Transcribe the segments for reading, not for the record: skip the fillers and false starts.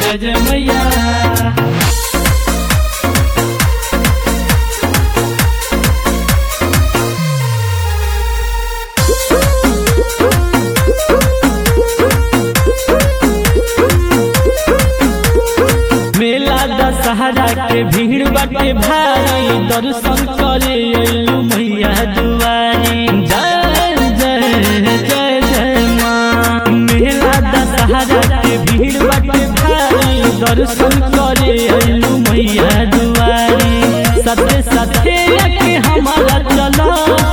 जय जय मैया। मेला दशहरा के भीड़ बाटे भारी, दर्शन करे अइलू मैया दुआरी। जय जय जय जय माँ। मेला दशहरा के भीड़ बाटे भारी, दर्शन करे अइलू मैया दुआरी। साथे साथे आके हमारा चला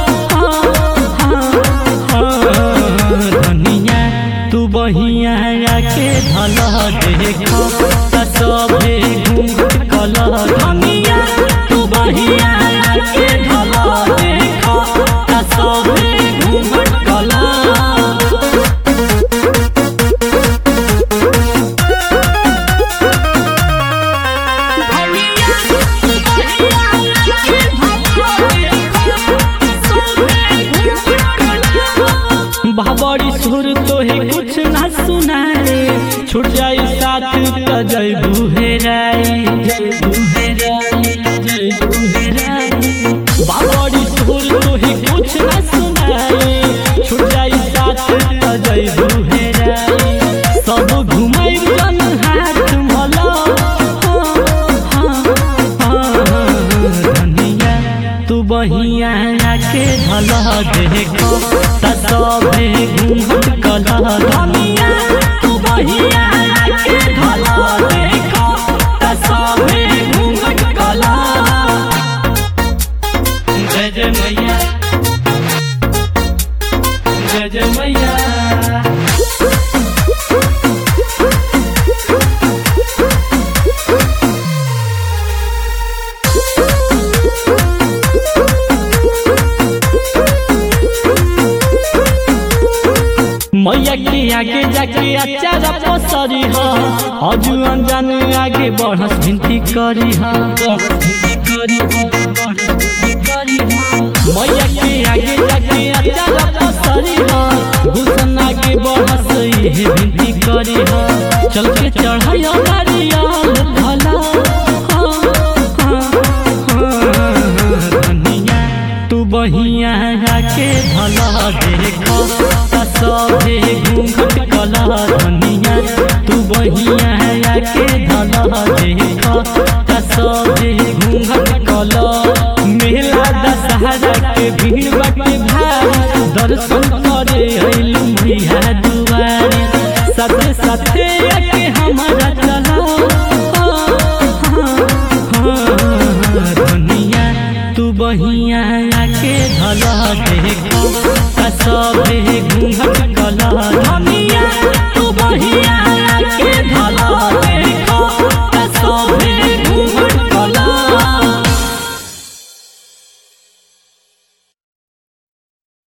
धनिया तू बहिया आके धल देखो सभे घूंघट कल। धनिया तू बहिया आके धल देखो सभे घूंघट कल। बाबरी सुर तो है कुछ ना सुनाए, छूट जाई साथ तो जय बुहेराई। बाबरी सुर तो है कुछ ना सुनाए, छूट जाई साथ तो जय बुहेराई। सब घुमाई जन हाथ मला धनिया तू बहिया आके धल देखो सभे घूंघट कल। धनिया तू बहिया आके धल देखो सभे घूंघट कल। जय जय मैया जय जय मैया। मैया के आगे जाके अचारा पसरी हा, अजू अनजान आगे बढ़स भिंती करी हा। मैया के आगे जाके अचारा पसरी हा, गुसन आगे बढ़स ये भिंती करी हा। चल के चढ़ाया नारियल भला धनिया तू बहिया आके भला देखो सभे घूंघट कल। धनिया तू बहिया आके धल देखो सभे घूंघट कल। मेला दशहरा के भीड़ बाटे भारी, दर्शन करे अइलू मैया दुआरी। साथे साथे आके हमारा चला धनिया तू बहिया आके धल देखो सभे घूंघट कल। धनिया